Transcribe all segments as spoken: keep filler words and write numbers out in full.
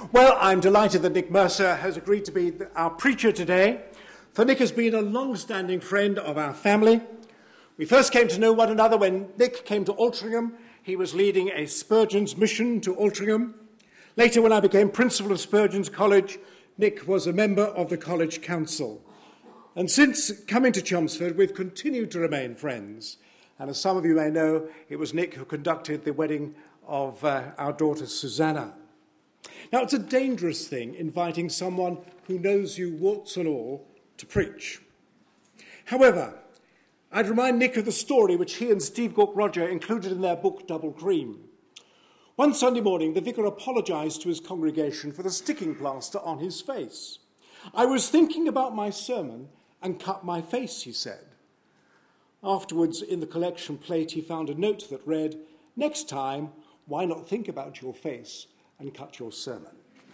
Well, I'm delighted that Nick Mercer has agreed to be our preacher today, for Nick has been a long-standing friend of our family. We first came to know one another when Nick came to Altrincham. He was leading a Spurgeon's mission to Altrincham. Later, when I became principal of Spurgeon's College, Nick was a member of the college council. And since coming to Chelmsford, we've continued to remain friends. And as some of you may know, it was Nick who conducted the wedding of uh, our daughter Susanna. Now, it's a dangerous thing inviting someone who knows you warts and all to preach. However, I'd remind Nick of the story which he and Steve Gawke-Roger included in their book, Double Cream. One Sunday morning, the vicar apologised to his congregation for the sticking plaster on his face. "I was thinking about my sermon and cut my face," he said. Afterwards, in the collection plate, he found a note that read, "Next time, why not think about your face and cut your sermon?"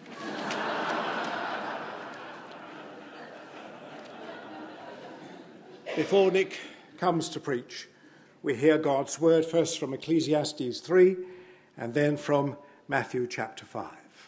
Before Nick comes to preach, we hear God's word first from Ecclesiastes three and then from Matthew chapter five.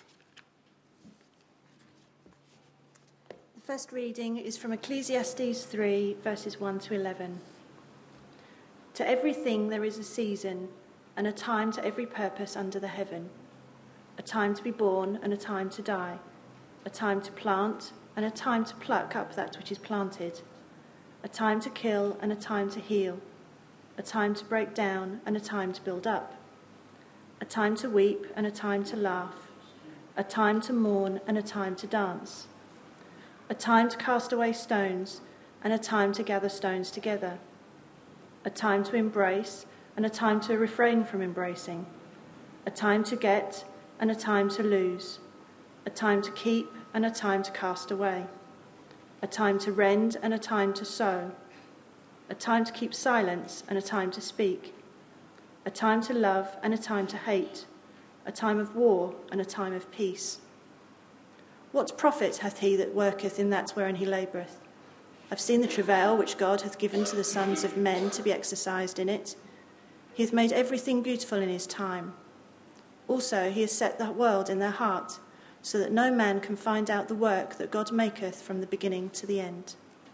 The first reading is from Ecclesiastes three, verses one to eleven. To everything there is a season, and a time to every purpose under the heaven. A time to be born and a time to die. A time to plant and a time to pluck up that which is planted. A time to kill and a time to heal. A time to break down and a time to build up. A time to weep and a time to laugh. A time to mourn and a time to dance. A time to cast away stones and a time to gather stones together. A time to embrace and a time to refrain from embracing. A time to get and a time to lose. A time to keep and a time to cast away. A time to rend and a time to sow. A time to keep silence and a time to speak. A time to love and a time to hate. A time of war and a time of peace. What profit hath he that worketh in that wherein he laboureth? I've seen the travail which God hath given to the sons of men to be exercised in it. He hath made everything beautiful in his time. Also he has set the world in their heart, so that no man can find out the work that God maketh from the beginning to the end.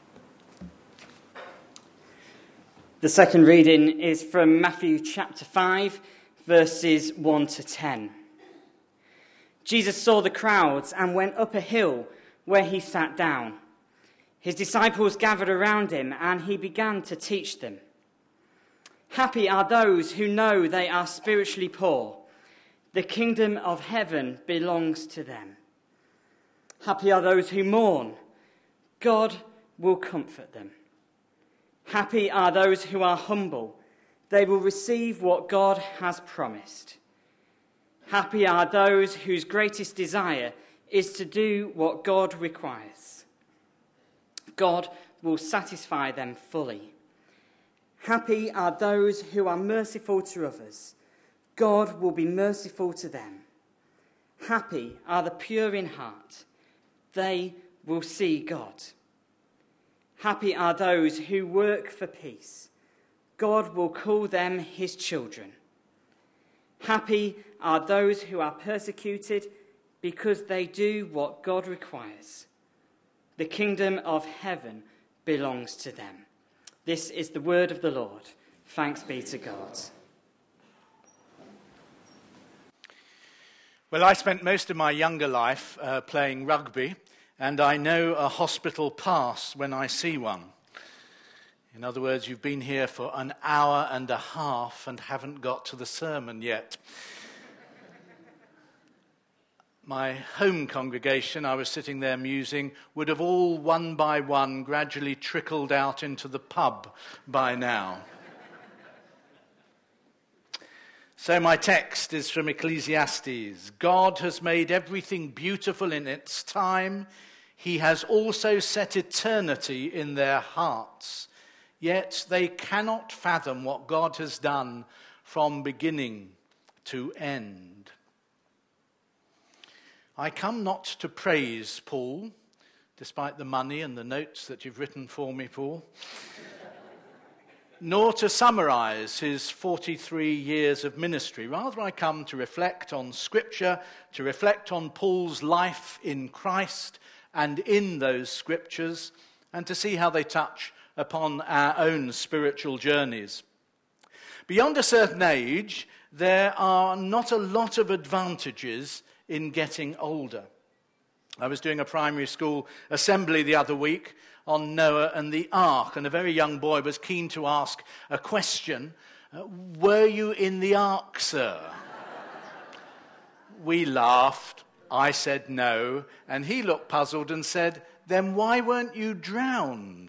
The second reading is from Matthew chapter five, verses one to ten. Jesus saw the crowds and went up a hill where he sat down. His disciples gathered around him and he began to teach them. Happy are those who know they are spiritually poor. The kingdom of heaven belongs to them. Happy are those who mourn. God will comfort them. Happy are those who are humble. They will receive what God has promised. Happy are those whose greatest desire is to do what God requires. God will satisfy them fully. Happy are those who are merciful to others. God will be merciful to them. Happy are the pure in heart. They will see God. Happy are those who work for peace. God will call them his children. Happy are those who are persecuted because they do what God requires. The kingdom of heaven belongs to them. This is the word of the Lord. Thanks be to God. Well, I spent most of my younger life uh, playing rugby, and I know a hospital pass when I see one. In other words, you've been here for an hour and a half and haven't got to the sermon yet. My home congregation, I was sitting there musing, would have all one by one gradually trickled out into the pub by now. So my text is from Ecclesiastes. God has made everything beautiful in its time. He has also set eternity in their hearts. Yet they cannot fathom what God has done from beginning to end. I come not to praise Paul, despite the money and the notes that you've written for me, Paul. nor to summarize his forty-three years of ministry. Rather, I come to reflect on Scripture, to reflect on Paul's life in Christ and in those Scriptures, and to see how they touch upon our own spiritual journeys. Beyond a certain age, there are not a lot of advantages in getting older. I was doing a primary school assembly the other week on Noah and the ark, and a very young boy was keen to ask a question. Uh, were you in the ark, sir? We laughed. I said no, and he looked puzzled and said, then why weren't you drowned?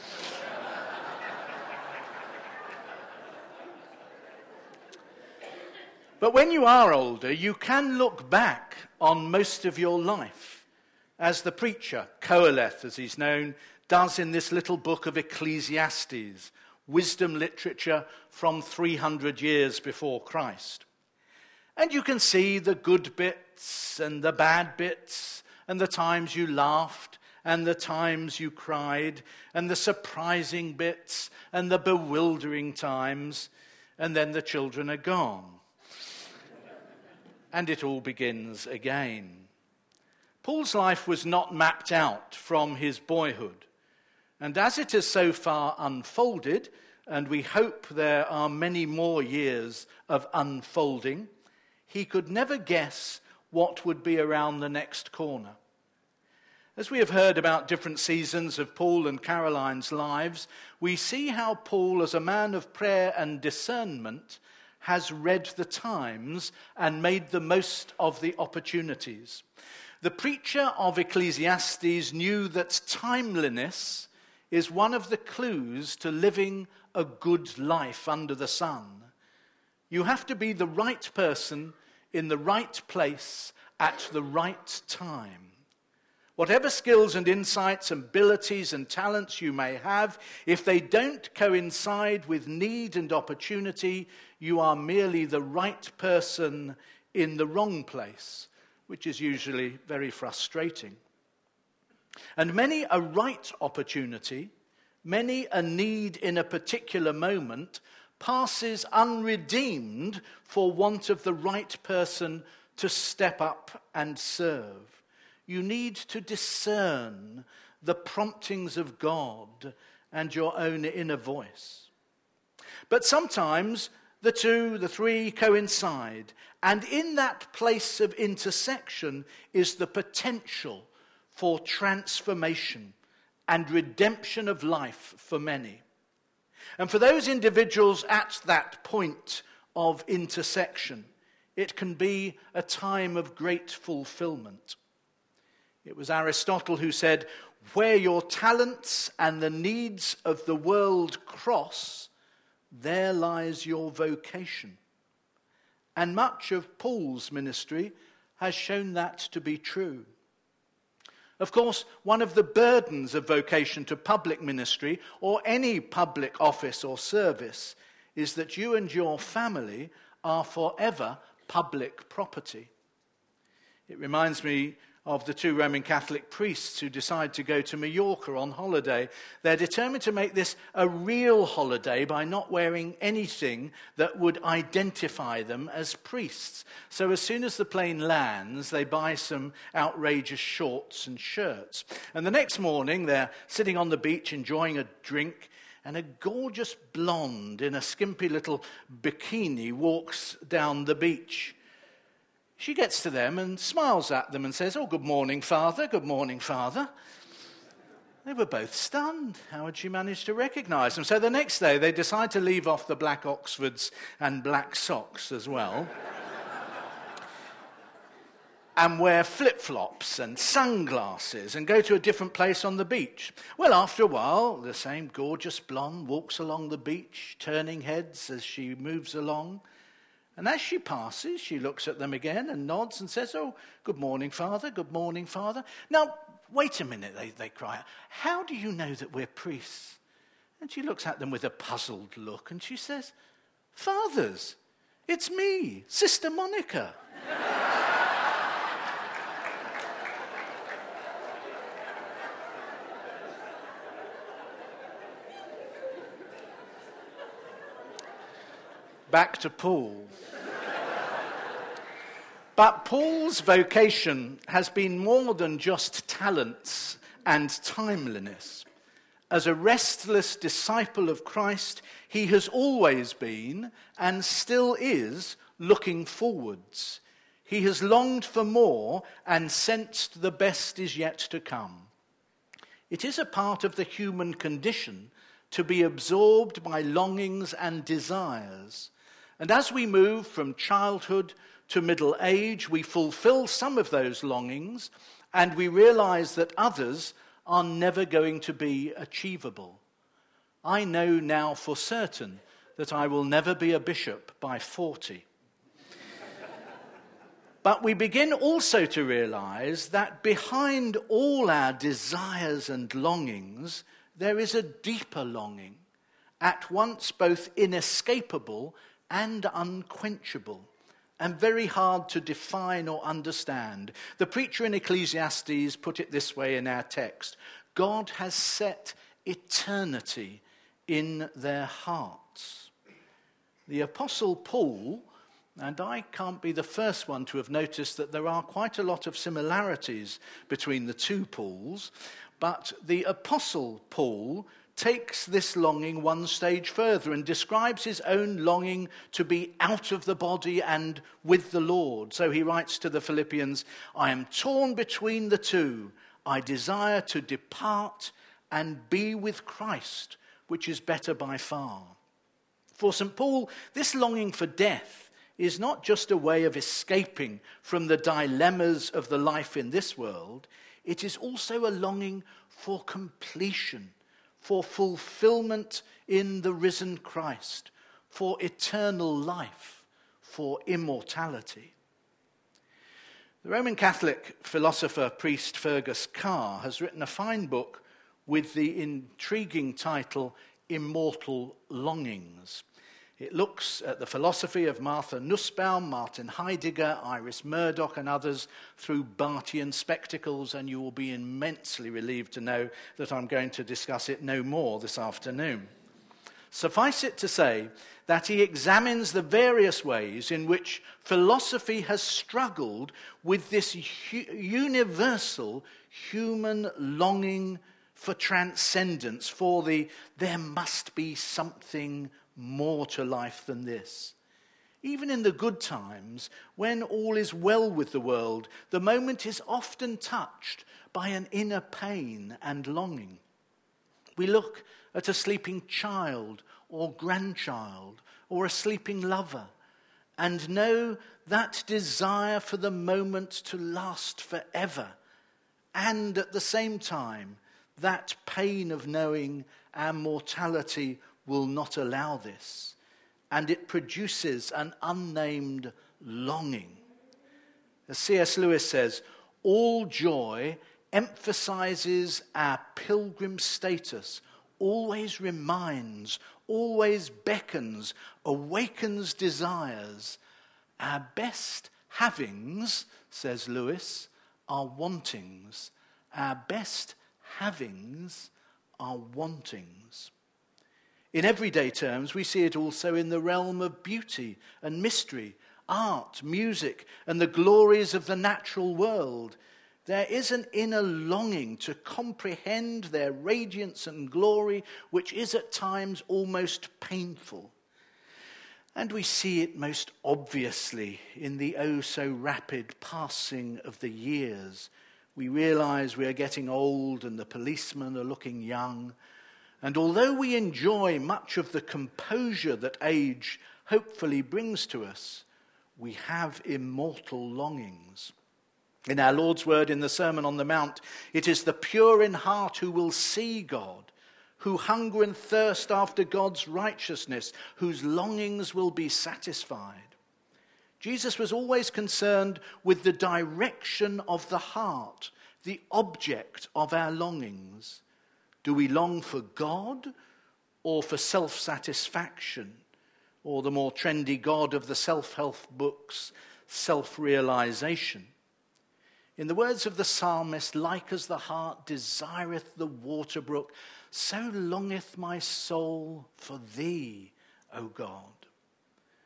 But when you are older, you can look back on most of your life, as the preacher, Qoheleth, as he's known, does in this little book of Ecclesiastes, wisdom literature from three hundred years before Christ. And you can see the good bits and the bad bits, and the times you laughed, and the times you cried, and the surprising bits, and the bewildering times, and then the children are gone. And it all begins again. Paul's life was not mapped out from his boyhood. And as it has so far unfolded, and we hope there are many more years of unfolding, he could never guess what would be around the next corner. As we have heard about different seasons of Paul and Caroline's lives, we see how Paul, as a man of prayer and discernment, has read the times and made the most of the opportunities. The preacher of Ecclesiastes knew that timeliness is one of the clues to living a good life under the sun. You have to be the right person in the right place at the right time. Whatever skills and insights, abilities and talents you may have, if they don't coincide with need and opportunity, you are merely the right person in the wrong place, which is usually very frustrating. And many a right opportunity, many a need in a particular moment, passes unredeemed for want of the right person to step up and serve. You need to discern the promptings of God and your own inner voice. But sometimes the two, the three coincide, and in that place of intersection is the potential for transformation and redemption of life for many. And for those individuals at that point of intersection, it can be a time of great fulfillment. It was Aristotle who said, where your talents and the needs of the world cross, there lies your vocation. And much of Paul's ministry has shown that to be true. Of course, one of the burdens of vocation to public ministry or any public office or service is that you and your family are forever public property. It reminds me of the two Roman Catholic priests who decide to go to Mallorca on holiday. They're determined to make this a real holiday by not wearing anything that would identify them as priests. So as soon as the plane lands, they buy some outrageous shorts and shirts. And the next morning, they're sitting on the beach enjoying a drink, and a gorgeous blonde in a skimpy little bikini walks down the beach. She gets to them and smiles at them and says, "Oh, good morning, Father, good morning, Father." They were both stunned. How had she managed to recognize them? So the next day they decide to leave off the black Oxfords and black socks as well and wear flip-flops and sunglasses and go to a different place on the beach. Well, after a while, the same gorgeous blonde walks along the beach, turning heads as she moves along. And as she passes, she looks at them again and nods and says, "Oh, good morning, Father, good morning, Father." "Now, wait a minute," they, they cry out. "How do you know that we're priests?" And she looks at them with a puzzled look and she says, "Fathers, it's me, Sister Monica." back to Paul. But Paul's vocation has been more than just talents and timeliness. As a restless disciple of Christ, he has always been, and still is, looking forwards. He has longed for more and sensed the best is yet to come. It is a part of the human condition to be absorbed by longings and desires. And as we move from childhood to middle age, we fulfill some of those longings, and we realize that others are never going to be achievable. I know now for certain that I will never be a bishop by forty. But we begin also to realize that behind all our desires and longings, there is a deeper longing, at once both inescapable and unquenchable, and very hard to define or understand. The preacher in Ecclesiastes put it this way in our text: God has set eternity in their hearts. The Apostle Paul, and I can't be the first one to have noticed that there are quite a lot of similarities between the two Pauls, but the Apostle Paul takes this longing one stage further and describes his own longing to be out of the body and with the Lord. So he writes to the Philippians, "I am torn between the two. I desire to depart and be with Christ, which is better by far." For Saint Paul, this longing for death is not just a way of escaping from the dilemmas of the life in this world. It is also a longing for completion, for fulfillment in the risen Christ, for eternal life, for immortality. The Roman Catholic philosopher, priest Fergus Carr has written a fine book with the intriguing title Immortal Longings. It looks at the philosophy of Martha Nussbaum, Martin Heidegger, Iris Murdoch and others through Barthian spectacles, and you will be immensely relieved to know that I'm going to discuss it no more this afternoon. Suffice it to say that he examines the various ways in which philosophy has struggled with this hu- universal human longing for transcendence, for the there must be something more to life than this. Even in the good times, when all is well with the world, the moment is often touched by an inner pain and longing. We look at a sleeping child or grandchild or a sleeping lover and know that desire for the moment to last forever, and at the same time that pain of knowing our mortality will not allow this, and it produces an unnamed longing. As C S Lewis says, all joy emphasizes our pilgrim status, always reminds, always beckons, awakens desires. Our best havings, says Lewis, are wantings. Our best havings are wantings. In everyday terms, we see it also in the realm of beauty and mystery, art, music, and the glories of the natural world. There is an inner longing to comprehend their radiance and glory, which is at times almost painful. And we see it most obviously in the oh-so-rapid passing of the years. We realize we are getting old and the policemen are looking young. And although we enjoy much of the composure that age hopefully brings to us, we have immortal longings. In our Lord's word in the Sermon on the Mount, it is the pure in heart who will see God, who hunger and thirst after God's righteousness, whose longings will be satisfied. Jesus was always concerned with the direction of the heart, the object of our longings. Do we long for God or for self-satisfaction, or the more trendy God of the self-help books, self-realization? In the words of the psalmist, like as the hart desireth the water brook, so longeth my soul for thee, O God.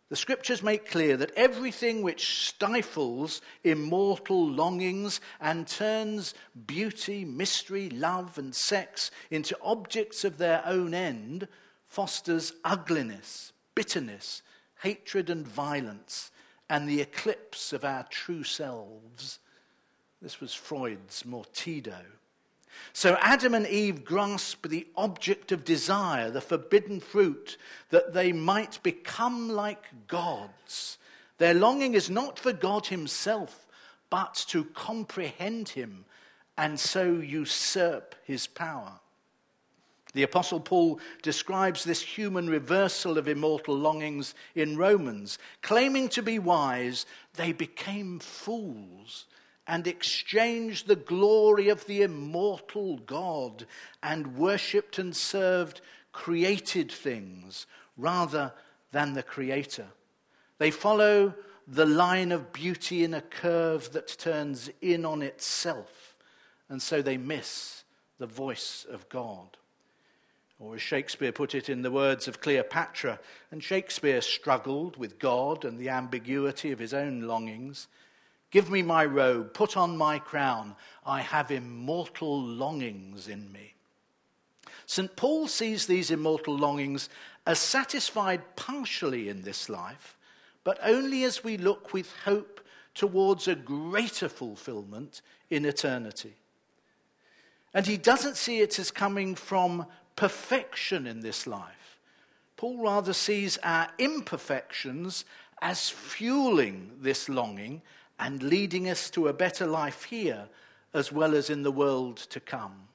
The scriptures make clear that everything which stifles immortal longings and turns beauty, mystery, love, and sex into objects of their own end fosters ugliness, bitterness, hatred, and violence, and the eclipse of our true selves. This was Freud's Mortido. So Adam and Eve grasped the object of desire, the forbidden fruit, that they might become like gods. Their longing is not for God himself, but to comprehend him and so usurp his power. The Apostle Paul describes this human reversal of immortal longings in Romans. Claiming to be wise, they became fools and exchanged the glory of the immortal God and worshipped and served created things rather than the Creator. They follow the line of beauty in a curve that turns in on itself, and so they miss the voice of God. Or as Shakespeare put it in the words of Cleopatra, and Shakespeare struggled with God and the ambiguity of his own longings, "Give me my robe, put on my crown, I have immortal longings in me." Saint Paul sees these immortal longings as satisfied partially in this life, but only as we look with hope towards a greater fulfillment in eternity. And he doesn't see it as coming from perfection in this life. Paul rather sees our imperfections as fueling this longing and leading us to a better life here as well as in the world to come.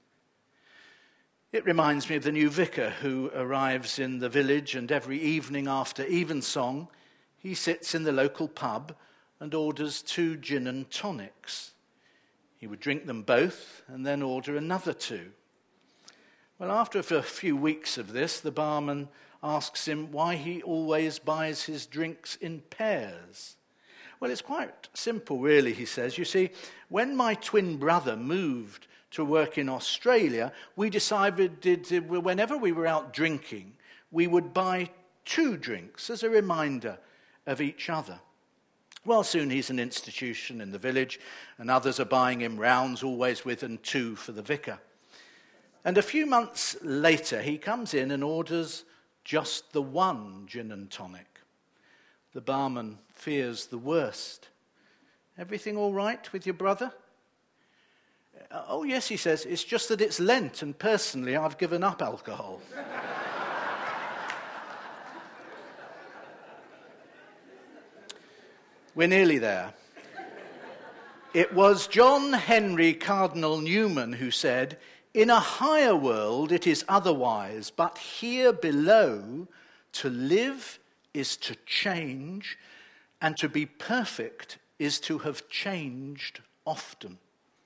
It reminds me of the new vicar who arrives in the village, and every evening after evensong, he sits in the local pub and orders two gin and tonics. He would drink them both and then order another two. Well, after a few weeks of this, the barman asks him why he always buys his drinks in pairs. Well, it's quite simple, really, he says. You see, when my twin brother moved to work in Australia, we decided that whenever we were out drinking, we would buy two drinks as a reminder of each other. Well, soon he's an institution in the village, and others are buying him rounds, always with and two for the vicar. And a few months later, he comes in and orders just the one gin and tonic. The barman fears the worst. "Everything all right with your brother?" "Oh, yes," he says. "It's just that it's Lent, and personally, I've given up alcohol." We're nearly there. It was John Henry Cardinal Newman who said, "In a higher world it is otherwise, but here below, to live is to change, and to be perfect is to have changed often."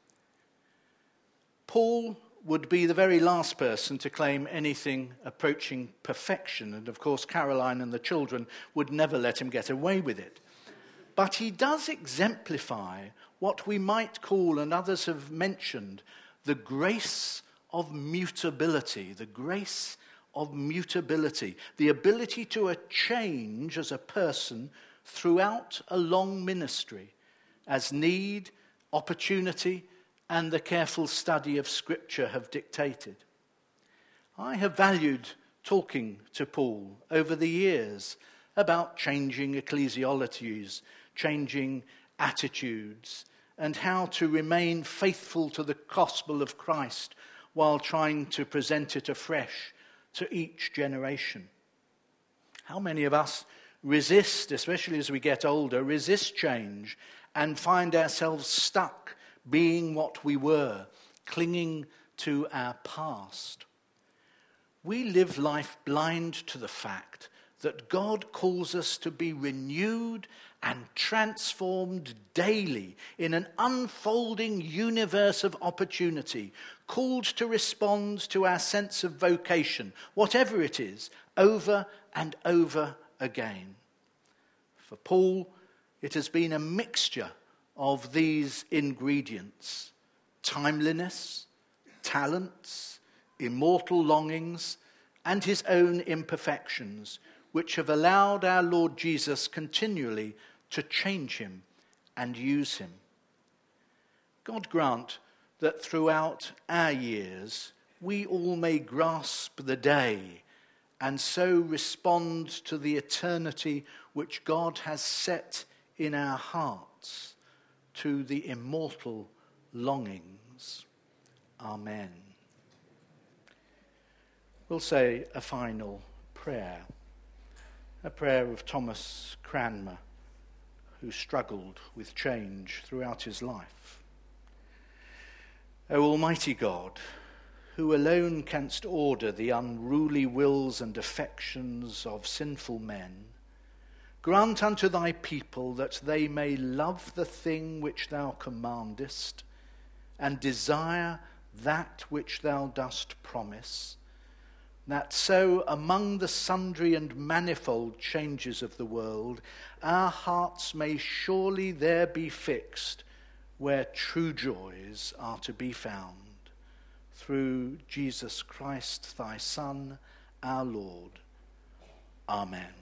Paul would be the very last person to claim anything approaching perfection, and of course Caroline and the children would never let him get away with it. But he does exemplify what we might call, and others have mentioned, the grace of mutability, the grace of mutability, the ability to change as a person throughout a long ministry, as need, opportunity, and the careful study of Scripture have dictated. I have valued talking to Paul over the years about changing ecclesiologies, changing attitudes, and how to remain faithful to the gospel of Christ while trying to present it afresh to each generation. How many of us resist, especially as we get older, resist change and find ourselves stuck being what we were, clinging to our past? We live life blind to the fact that God calls us to be renewed and transformed daily in an unfolding universe of opportunity, called to respond to our sense of vocation, whatever it is, over and over again. For Paul, it has been a mixture of these ingredients: timeliness, talents, immortal longings, and his own imperfections, which have allowed our Lord Jesus continually to change him and use him. God grant that throughout our years we all may grasp the day and so respond to the eternity which God has set in our hearts, to the immortal longings. Amen. We'll say a final prayer, a prayer of Thomas Cranmer, who struggled with change throughout his life. O Almighty God, who alone canst order the unruly wills and affections of sinful men, grant unto thy people that they may love the thing which thou commandest, and desire that which thou dost promise, that so among the sundry and manifold changes of the world, our hearts may surely there be fixed where true joys are to be found. Through Jesus Christ, thy Son, our Lord. Amen.